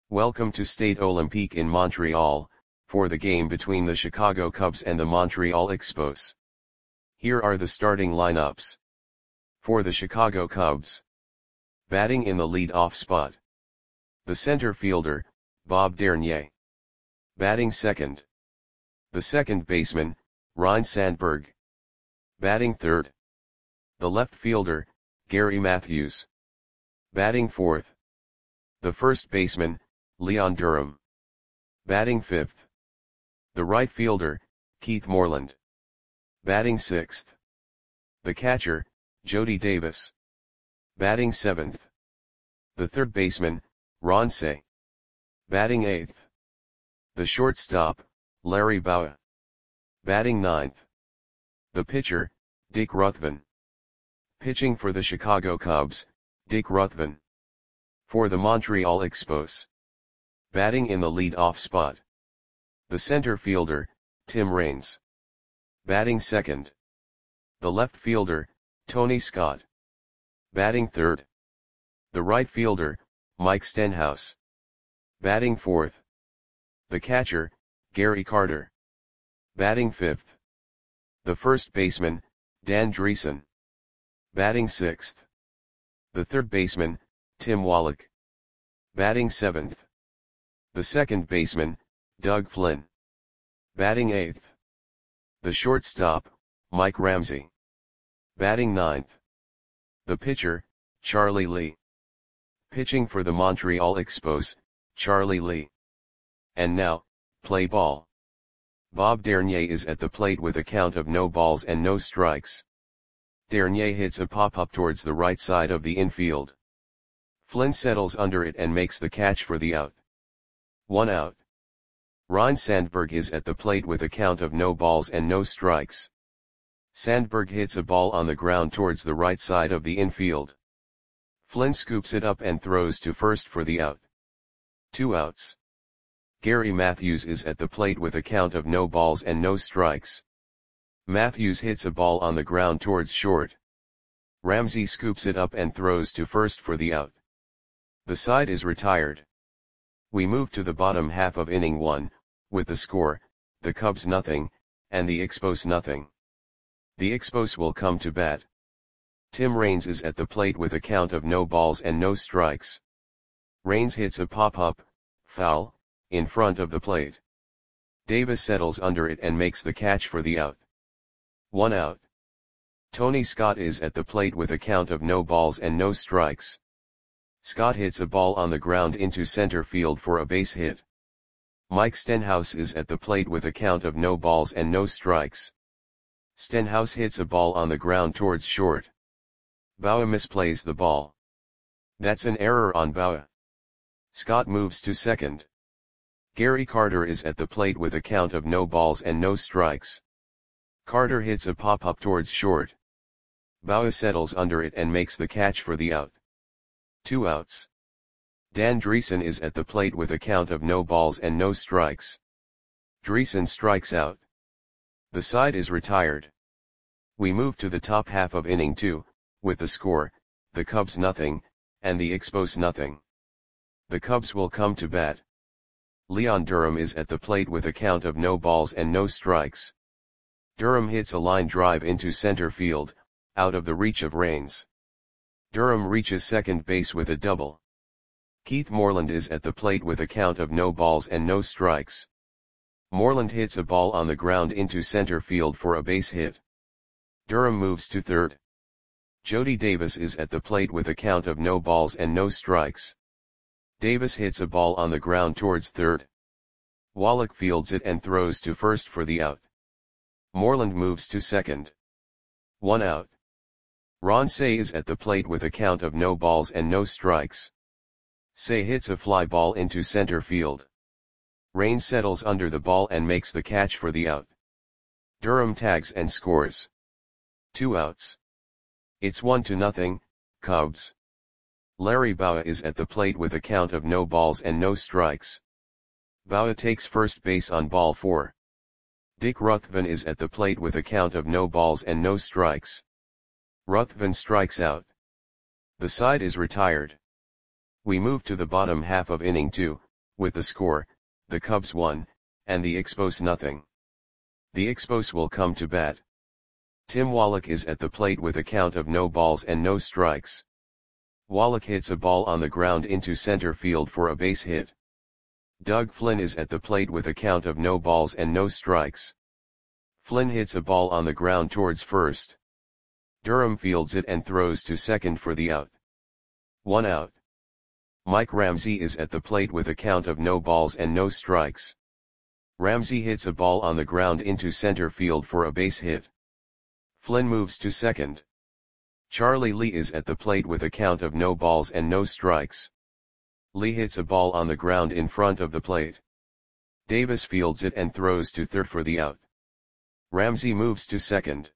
Welcome to Stade Olympique in Montreal, for the game between the Chicago Cubs and the Montreal Expos. Here are the starting lineups. For the Chicago Cubs. Batting in the lead-off spot. The center fielder, Bob Dernier. Batting second. The second baseman, Ryne Sandberg. Batting third. The left fielder, Gary Matthews. Batting fourth. The first baseman, Leon Durham. Batting fifth. The right fielder, Keith Moreland. Batting sixth. The catcher, Jody Davis. Batting seventh. The third baseman, Ron Cey. Batting eighth. The shortstop, Larry Bowa. Batting ninth. The pitcher, Dick Ruthven. Pitching for the Chicago Cubs, Dick Ruthven. For the Montreal Expos. Batting in the lead-off spot. The center fielder, Tim Raines. Batting second. The left fielder, Tony Scott. Batting third. The right fielder, Mike Stenhouse. Batting fourth. The catcher, Gary Carter. Batting fifth. The first baseman, Dan Driessen. Batting sixth. The third baseman, Tim Wallach. Batting seventh. The second baseman, Doug Flynn. Batting eighth. The shortstop, Mike Ramsey. Batting ninth. The pitcher, Charlie Lee. Pitching for the Montreal Expos, Charlie Lee. And now, play ball. Bob Dernier is at the plate with a count of no balls and no strikes. Dernier hits a pop-up towards the right side of the infield. Flynn settles under it and makes the catch for the out. 1 out. Ryne Sandberg is at the plate with a count of no balls and no strikes. Sandberg hits a ball on the ground towards the right side of the infield. Flynn scoops it up and throws to first for the out. 2 outs. Gary Matthews is at the plate with a count of no balls and no strikes. Matthews hits a ball on the ground towards short. Ramsey scoops it up and throws to first for the out. The side is retired. We move to the bottom half of inning 1, with the score, the Cubs nothing, and the Expos nothing. The Expos will come to bat. Tim Raines is at the plate with a count of no balls and no strikes. Raines hits a pop-up, foul, in front of the plate. Davis settles under it and makes the catch for the out. 1 out. Tony Scott is at the plate with a count of no balls and no strikes. Scott hits a ball on the ground into center field for a base hit. Mike Stenhouse is at the plate with a count of no balls and no strikes. Stenhouse hits a ball on the ground towards short. Bowa misplays the ball. That's an error on Bowa. Scott moves to second. Gary Carter is at the plate with a count of no balls and no strikes. Carter hits a pop-up towards short. Bowa settles under it and makes the catch for the out. 2 outs. Dan Driessen is at the plate with a count of no balls and no strikes. Driessen strikes out. The side is retired. We move to the top half of inning 2, with the score, the Cubs nothing, and the Expos nothing. The Cubs will come to bat. Leon Durham is at the plate with a count of no balls and no strikes. Durham hits a line drive into center field, out of the reach of Raines. Durham reaches second base with a double. Keith Moreland is at the plate with a count of no balls and no strikes. Moreland hits a ball on the ground into center field for a base hit. Durham moves to third. Jody Davis is at the plate with a count of no balls and no strikes. Davis hits a ball on the ground towards third. Wallach fields it and throws to first for the out. Moreland moves to second. 1 out. Ron Cey is at the plate with a count of no balls and no strikes. Cey hits a fly ball into center field. Raines settles under the ball and makes the catch for the out. Durham tags and scores. 2 outs. It's 1-0, Cubs. Larry Bowa is at the plate with a count of no balls and no strikes. Bowa takes first base on ball 4. Dick Ruthven is at the plate with a count of no balls and no strikes. Ruthven strikes out. The side is retired. We move to the bottom half of inning 2, with the score, the Cubs won, and the Expos nothing. The Expos will come to bat. Tim Wallach is at the plate with a count of no balls and no strikes. Wallach hits a ball on the ground into center field for a base hit. Doug Flynn is at the plate with a count of no balls and no strikes. Flynn hits a ball on the ground towards first. Durham fields it and throws to second for the out. 1 out. Mike Ramsey is at the plate with a count of no balls and no strikes. Ramsey hits a ball on the ground into center field for a base hit. Flynn moves to second. Charlie Lee is at the plate with a count of no balls and no strikes. Lee hits a ball on the ground in front of the plate. Davis fields it and throws to third for the out. Ramsey moves to second.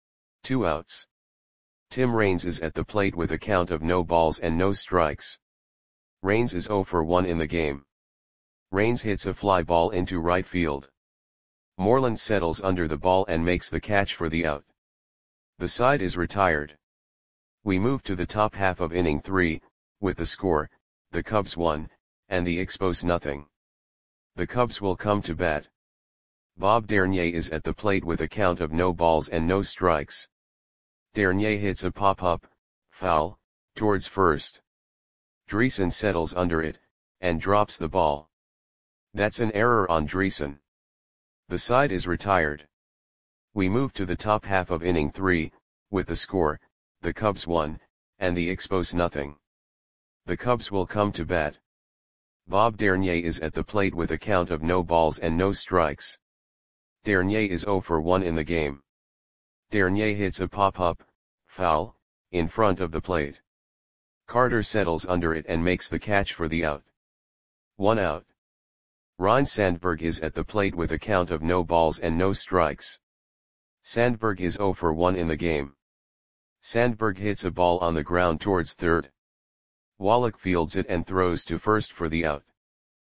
2 outs. Tim Raines is at the plate with a count of no balls and no strikes. Raines is 0 for 1 in the game. Raines hits a fly ball into right field. Moreland settles under the ball and makes the catch for the out. The side is retired. We move to the top half of inning 3, with the score, the Cubs won, and the Expos nothing. The Cubs will come to bat. Bob Dernier is at the plate with a count of no balls and no strikes. Dernier hits a pop-up, foul, towards first. Dreesen settles under it, and drops the ball. That's an error on Dreesen. The side is retired. We move to the top half of inning 3, with the score, the Cubs won, and the Expos nothing. The Cubs will come to bat. Bob Dernier is at the plate with a count of no balls and no strikes. Dernier is 0 for 1 in the game. Dernier hits a pop-up, foul, in front of the plate. Carter settles under it and makes the catch for the out. 1 out. Ryne Sandberg is at the plate with a count of no balls and no strikes. Sandberg is 0 for 1 in the game. Sandberg hits a ball on the ground towards third. Wallach fields it and throws to first for the out.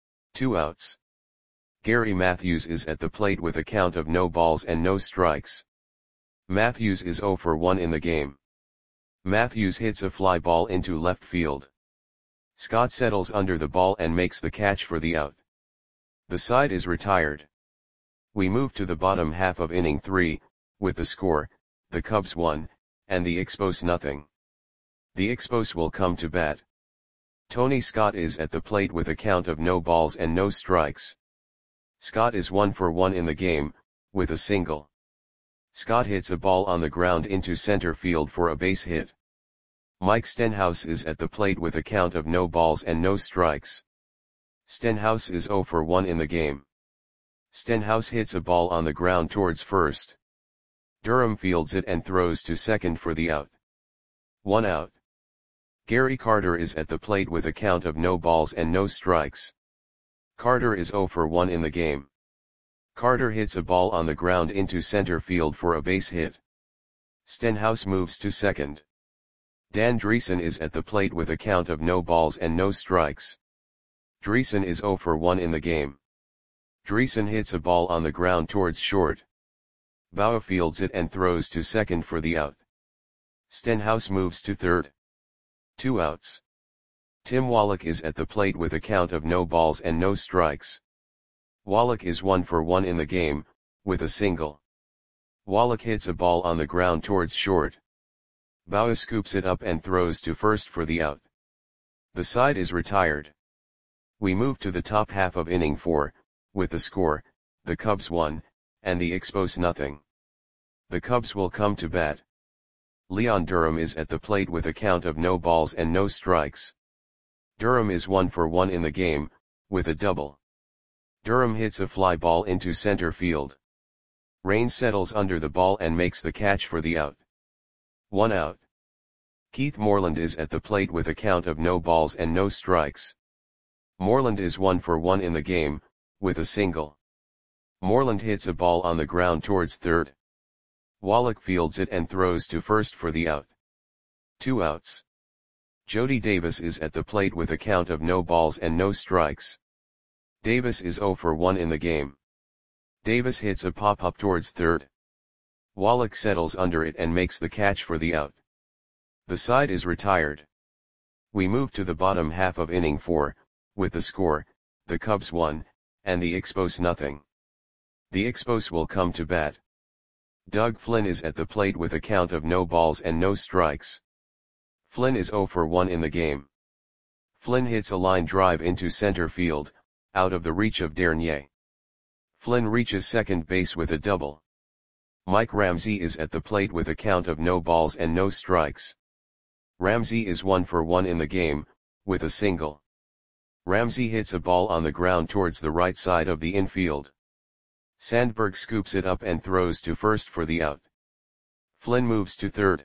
2 outs. Gary Matthews is at the plate with a count of no balls and no strikes. Matthews is 0 for 1 in the game. Matthews hits a fly ball into left field. Scott settles under the ball and makes the catch for the out. The side is retired. We move to the bottom half of inning 3, with the score, the Cubs won, and the Expos nothing. The Expos will come to bat. Tony Scott is at the plate with a count of no balls and no strikes. Scott is 1 for 1 in the game, with a single. Scott hits a ball on the ground into center field for a base hit. Mike Stenhouse is at the plate with a count of no balls and no strikes. Stenhouse is 0 for 1 in the game. Stenhouse hits a ball on the ground towards first. Durham fields it and throws to second for the out. 1 out. Gary Carter is at the plate with a count of no balls and no strikes. Carter is 0 for 1 in the game. Carter hits a ball on the ground into center field for a base hit. Stenhouse moves to second. Dan Dreesen is at the plate with a count of no balls and no strikes. Dreesen is 0 for 1 in the game. Dreesen hits a ball on the ground towards short. Bauer fields it and throws to second for the out. Stenhouse moves to third. 2 outs. Tim Wallach is at the plate with a count of no balls and no strikes. Wallach is 1 for 1 in the game, with a single. Wallach hits a ball on the ground towards short. Bauer scoops it up and throws to first for the out. The side is retired. We move to the top half of inning 4, with the score, the Cubs won, and the Expos nothing. The Cubs will come to bat. Leon Durham is at the plate with a count of no balls and no strikes. Durham is 1 for 1 in the game, with a double. Durham hits a fly ball into center field. Raines settles under the ball and makes the catch for the out. 1 out. Keith Moreland is at the plate with a count of no balls and no strikes. Moreland is 1 for 1 in the game, with a single. Moreland hits a ball on the ground towards third. Wallach fields it and throws to first for the out. 2 outs. Jody Davis is at the plate with a count of no balls and no strikes. Davis is 0 for 1 in the game. Davis hits a pop-up towards third. Wallach settles under it and makes the catch for the out. The side is retired. We move to the bottom half of inning 4, with the score, the Cubs 1, and the Expos nothing. The Expos will come to bat. Doug Flynn is at the plate with a count of no balls and no strikes. Flynn is 0 for 1 in the game. Flynn hits a line drive into center field, out of the reach of Dernier. Flynn reaches second base with a double. Mike Ramsey is at the plate with a count of no balls and no strikes. Ramsey is 1 for 1 in the game, with a single. Ramsey hits a ball on the ground towards the right side of the infield. Sandberg scoops it up and throws to first for the out. Flynn moves to third.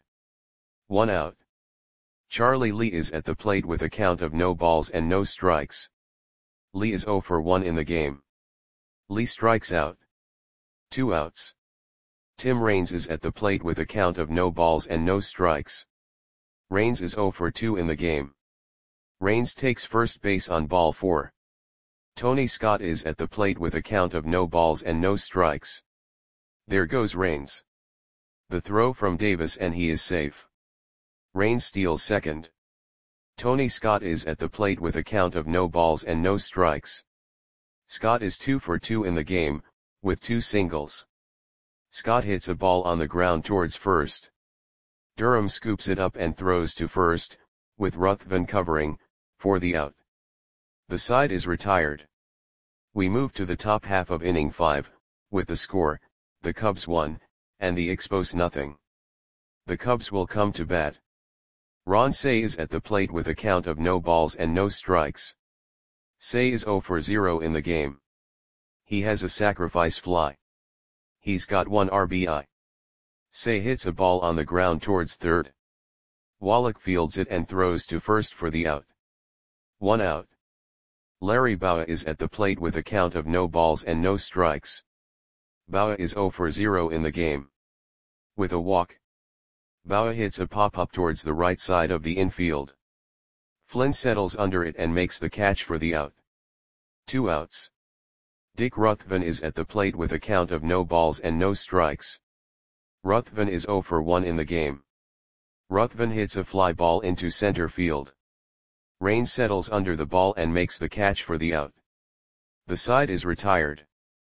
1 out. Charlie Lee is at the plate with a count of no balls and no strikes. Lee is 0 for 1 in the game. Lee strikes out. 2 outs. Tim Raines is at the plate with a count of no balls and no strikes. Raines is 0 for 2 in the game. Raines takes first base on ball 4. Tony Scott is at the plate with a count of no balls and no strikes. There goes Raines. The throw from Davis and he is safe. Raines steals second. Tony Scott is at the plate with a count of no balls and no strikes. Scott is 2 for 2 in the game, with 2 singles. Scott hits a ball on the ground towards first. Durham scoops it up and throws to first, with Ruthven covering, for the out. The side is retired. We move to the top half of inning 5, with the score, the Cubs 1, and the Expos nothing. The Cubs will come to bat. Ron Cey is at the plate with a count of no balls and no strikes. Cey is 0 for 0 in the game. He has a sacrifice fly. He's got 1 RBI. Cey hits a ball on the ground towards third. Wallach fields it and throws to first for the out. 1 out. Larry Bowa is at the plate with a count of no balls and no strikes. Bowa is 0 for 0 in the game. With a walk. Bowa hits a pop-up towards the right side of the infield. Flynn settles under it and makes the catch for the out. 2 outs. Dick Ruthven is at the plate with a count of no balls and no strikes. Ruthven is 0 for 1 in the game. Ruthven hits a fly ball into center field. Raines settles under the ball and makes the catch for the out. The side is retired.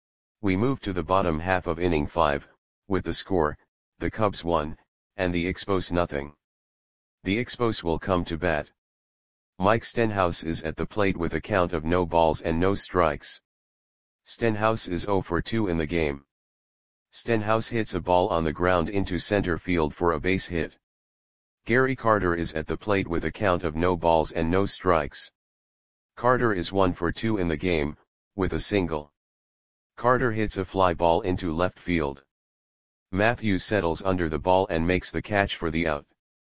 We move to the bottom half of inning 5, with the score, the Cubs 1, and the Expos nothing. The Expos will come to bat. Mike Stenhouse is at the plate with a count of no balls and no strikes. Stenhouse is 0 for 2 in the game. Stenhouse hits a ball on the ground into center field for a base hit. Gary Carter is at the plate with a count of no balls and no strikes. Carter is 1 for 2 in the game, with a single. Carter hits a fly ball into left field. Matthews settles under the ball and makes the catch for the out.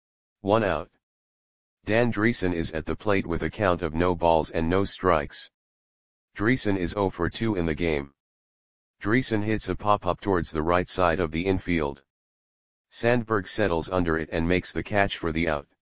1 out. Dan Dreesen is at the plate with a count of no balls and no strikes. Dreesen is 0 for 2 in the game. Dreesen hits a pop-up towards the right side of the infield. Sandberg settles under it and makes the catch for the out.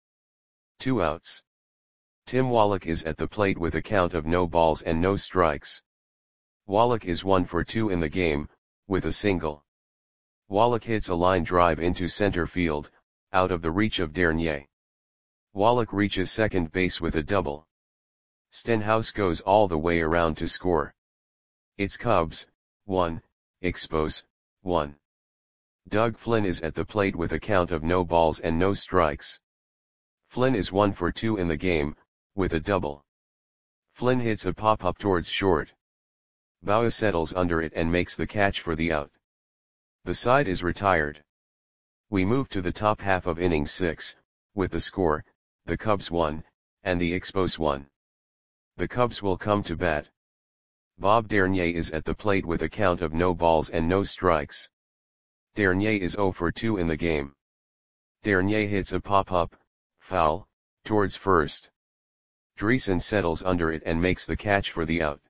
2 outs. Tim Wallach is at the plate with a count of no balls and no strikes. Wallach is 1 for 2 in the game, with a single. Wallach hits a line drive into center field, out of the reach of Dernier. Wallach reaches second base with a double. Stenhouse goes all the way around to score. It's Cubs 1, Expos 1. Doug Flynn is at the plate with a count of no balls and no strikes. Flynn is 1 for 2 in the game, with a double. Flynn hits a pop-up towards short. Bowa settles under it and makes the catch for the out. The side is retired. We move to the top half of inning 6, with the score, the Cubs 1, and the Expos 1. The Cubs will come to bat. Bob Dernier is at the plate with a count of no balls and no strikes. Dernier is 0 for 2 in the game. Dernier hits a pop-up, foul, towards first. Dreesen settles under it and makes the catch for the out.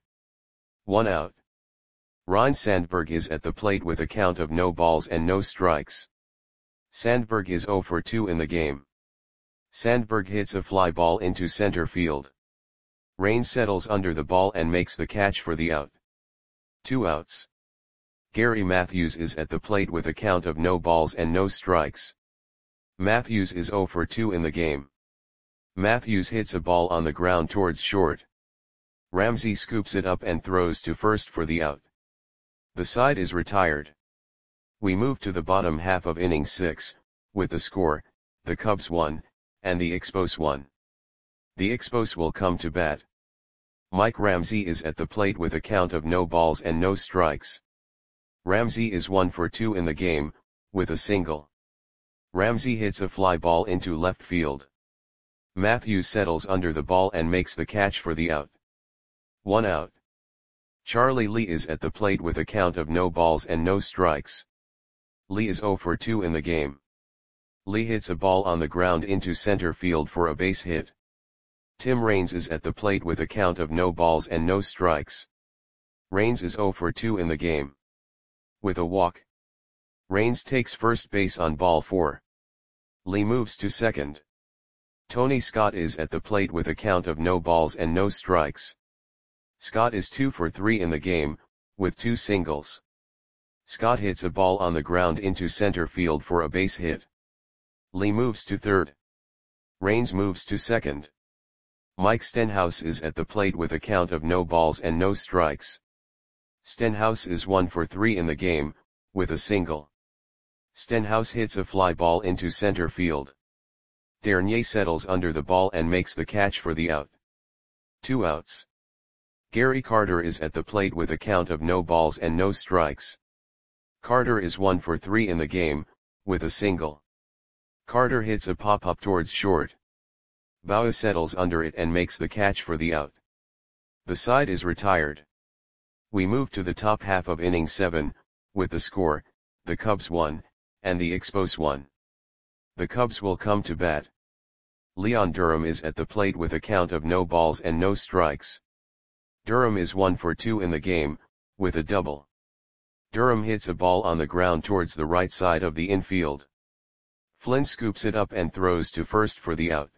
1 out. Ryne Sandberg is at the plate with a count of no balls and no strikes. Sandberg is 0 for 2 in the game. Sandberg hits a fly ball into center field. Raines settles under the ball and makes the catch for the out. 2 outs. Gary Matthews is at the plate with a count of no balls and no strikes. Matthews is 0 for 2 in the game. Matthews hits a ball on the ground towards short. Ramsey scoops it up and throws to first for the out. The side is retired. We move to the bottom half of inning 6, with the score, the Cubs 1, and the Expos 1. The Expos will come to bat. Mike Ramsey is at the plate with a count of no balls and no strikes. Ramsey is 1 for 2 in the game, with a single. Ramsey hits a fly ball into left field. Matthews settles under the ball and makes the catch for the out. 1 out. Charlie Lee is at the plate with a count of no balls and no strikes. Lee is 0 for 2 in the game. Lee hits a ball on the ground into center field for a base hit. Tim Raines is at the plate with a count of no balls and no strikes. Raines is 0 for 2 in the game. With a walk. Raines takes first base on ball 4. Lee moves to second. Tony Scott is at the plate with a count of no balls and no strikes. Scott is 2 for 3 in the game, with 2 singles. Scott hits a ball on the ground into center field for a base hit. Lee moves to third. Raines moves to second. Mike Stenhouse is at the plate with a count of no balls and no strikes. Stenhouse is 1 for 3 in the game, with a single. Stenhouse hits a fly ball into center field. Dernier settles under the ball and makes the catch for the out. 2 outs. Gary Carter is at the plate with a count of no balls and no strikes. Carter is 1 for 3 in the game, with a single. Carter hits a pop-up towards short. Bauer settles under it and makes the catch for the out. The side is retired. We move to the top half of inning 7, with the score, the Cubs 1, and the Expos 1. The Cubs will come to bat. Leon Durham is at the plate with a count of no balls and no strikes. Durham is 1 for 2 in the game, with a double. Durham hits a ball on the ground towards the right side of the infield. Flynn scoops it up and throws to first for the out.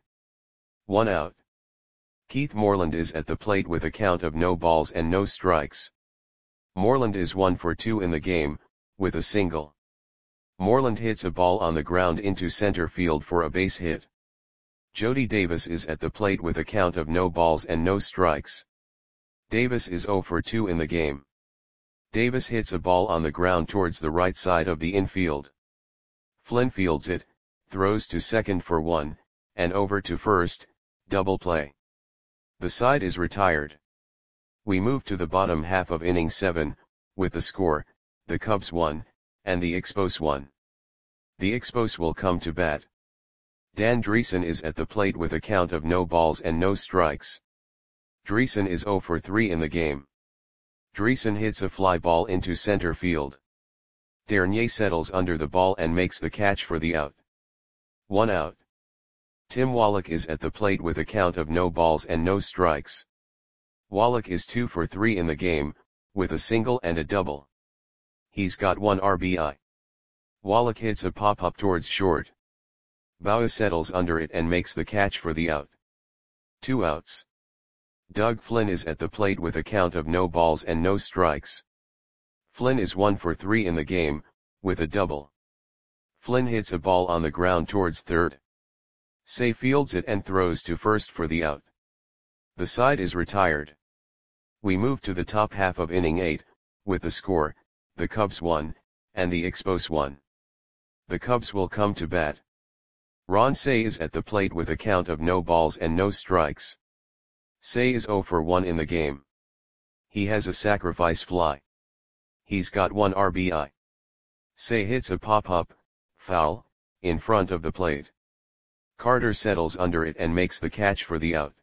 1 out. Keith Moreland is at the plate with a count of no balls and no strikes. Moreland is 1 for 2 in the game, with a single. Moreland hits a ball on the ground into center field for a base hit. Jody Davis is at the plate with a count of no balls and no strikes. Davis is 0 for 2 in the game. Davis hits a ball on the ground towards the right side of the infield. Flynn fields it, throws to second for 1, and over to first, double play. The side is retired. We move to the bottom half of inning 7, with the score, the Cubs 1, and the Expos 1. The Expos will come to bat. Dan Dreesen is at the plate with a count of no balls and no strikes. Dreesen is 0 for 3 in the game. Dreesen hits a fly ball into center field. Dernier settles under the ball and makes the catch for the out. 1 out. Tim Wallach is at the plate with a count of no balls and no strikes. Wallach is 2 for 3 in the game, with a single and a double. He's got 1 RBI. Wallach hits a pop-up towards short. Bauer settles under it and makes the catch for the out. 2 outs. Doug Flynn is at the plate with a count of no balls and no strikes. Flynn is 1 for 3 in the game, with a double. Flynn hits a ball on the ground towards third. Say fields it and throws to first for the out. The side is retired. We move to the top half of inning 8, with the score, the Cubs 1, and the Expos 1. The Cubs will come to bat. Ron Cey is at the plate with a count of no balls and no strikes. Cey is 0 for 1 in the game. He has a sacrifice fly. He's got 1 RBI. Cey hits a pop-up, foul, in front of the plate. Carter settles under it and makes the catch for the out.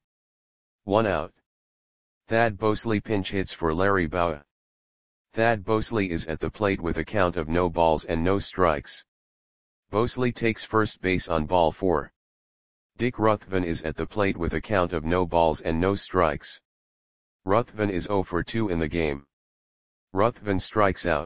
1 out. Thad Bosley pinch hits for Larry Bauer. Thad Bosley is at the plate with a count of no balls and no strikes. Bosley takes first base on ball 4. Dick Ruthven is at the plate with a count of no balls and no strikes. Ruthven is 0 for 2 in the game. Ruthven strikes out.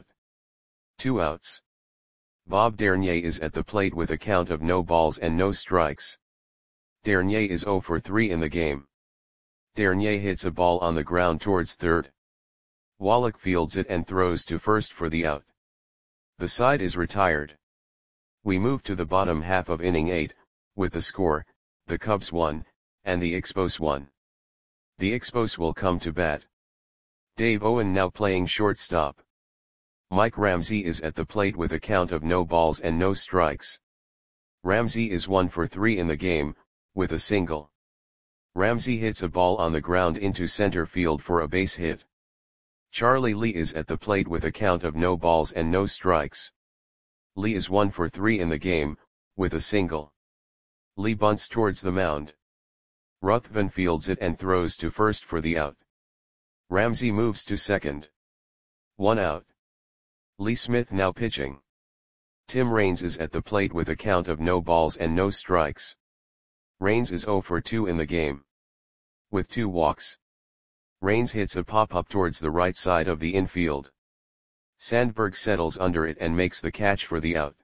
2 outs. Bob Dernier is at the plate with a count of no balls and no strikes. Dernier is 0 for 3 in the game. Dernier hits a ball on the ground towards third. Wallach fields it and throws to first for the out. The side is retired. We move to the bottom half of inning 8, with the score, the Cubs 1, and the Expos 1. The Expos will come to bat. Dave Owen now playing shortstop. Mike Ramsey is at the plate with a count of no balls and no strikes. Ramsey is 1 for 3 in the game, with a single. Ramsey hits a ball on the ground into center field for a base hit. Charlie Lee is at the plate with a count of no balls and no strikes. Lee is 1 for 3 in the game, with a single. Lee bunts towards the mound. Ruthven fields it and throws to first for the out. Ramsey moves to second. 1 out. Lee Smith now pitching. Tim Raines is at the plate with a count of no balls and no strikes. Raines is 0 for 2 in the game, with 2 walks. Raines hits a pop-up towards the right side of the infield. Sandberg settles under it and makes the catch for the out.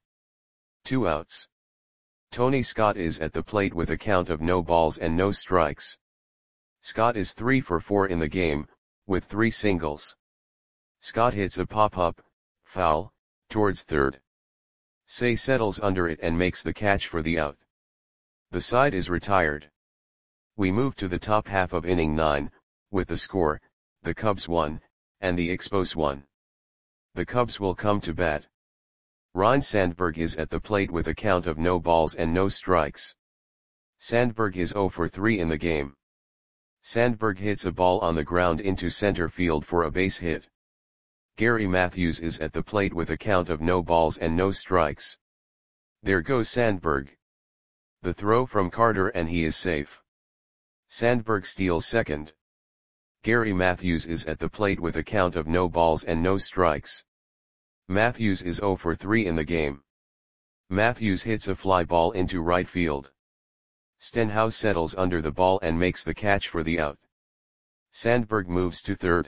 2 outs. Tony Scott is at the plate with a count of no balls and no strikes. Scott is 3 for 4 in the game, with 3 singles. Scott hits a pop-up, foul, towards third. Say settles under it and makes the catch for the out. The side is retired. We move to the top half of inning 9, with the score, the Cubs 1, and the Expos 1. The Cubs will come to bat. Ryne Sandberg is at the plate with a count of no balls and no strikes. Sandberg is 0 for 3 in the game. Sandberg hits a ball on the ground into center field for a base hit. Gary Matthews is at the plate with a count of no balls and no strikes. There goes Sandberg. The throw from Carter and he is safe. Sandberg steals second. Gary Matthews is at the plate with a count of no balls and no strikes. Matthews is 0 for 3 in the game. Matthews hits a fly ball into right field. Stenhouse settles under the ball and makes the catch for the out. Sandberg moves to third.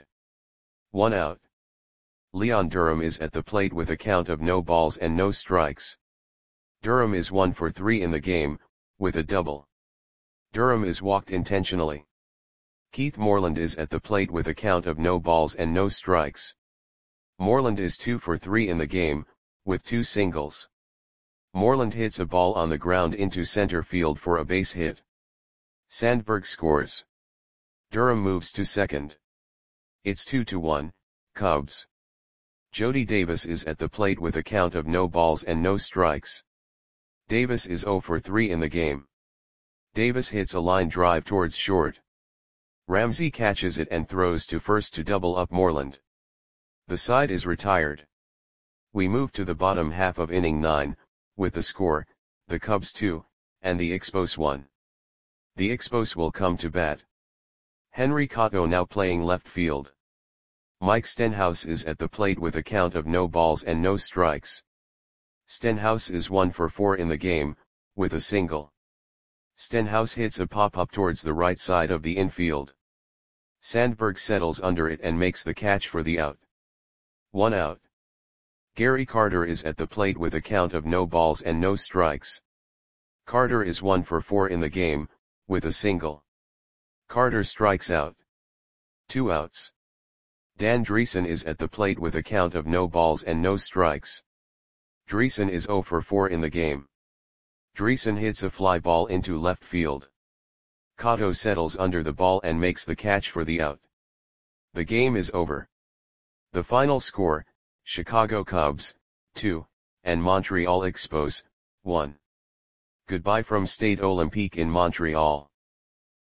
1 out. Leon Durham is at the plate with a count of no balls and no strikes. Durham is 1 for 3 in the game, with a double. Durham is walked intentionally. Keith Moreland is at the plate with a count of no balls and no strikes. Moreland is 2 for 3 in the game, with 2 singles. Moreland hits a ball on the ground into center field for a base hit. Sandberg scores. Durham moves to second. It's 2-1, Cubs. Jody Davis is at the plate with a count of no balls and no strikes. Davis is 0 for 3 in the game. Davis hits a line drive towards short. Ramsey catches it and throws to first to double up Moreland. The side is retired. We move to the bottom half of inning 9, with the score, the Cubs 2, and the Expos 1. The Expos will come to bat. Henry Cotto now playing left field. Mike Stenhouse is at the plate with a count of no balls and no strikes. Stenhouse is 1 for 4 in the game, with a single. Stenhouse hits a pop-up towards the right side of the infield. Sandberg settles under it and makes the catch for the out. 1 out. Gary Carter is at the plate with a count of no balls and no strikes. Carter is 1 for 4 in the game, with a single. Carter strikes out. 2 outs. Dan Dreesen is at the plate with a count of no balls and no strikes. Dreesen is 0 for 4 in the game. Dreesen hits a fly ball into left field. Cotto settles under the ball and makes the catch for the out. The game is over. The final score, Chicago Cubs, 2, and Montreal Expos, 1. Goodbye from Stade Olympique in Montreal.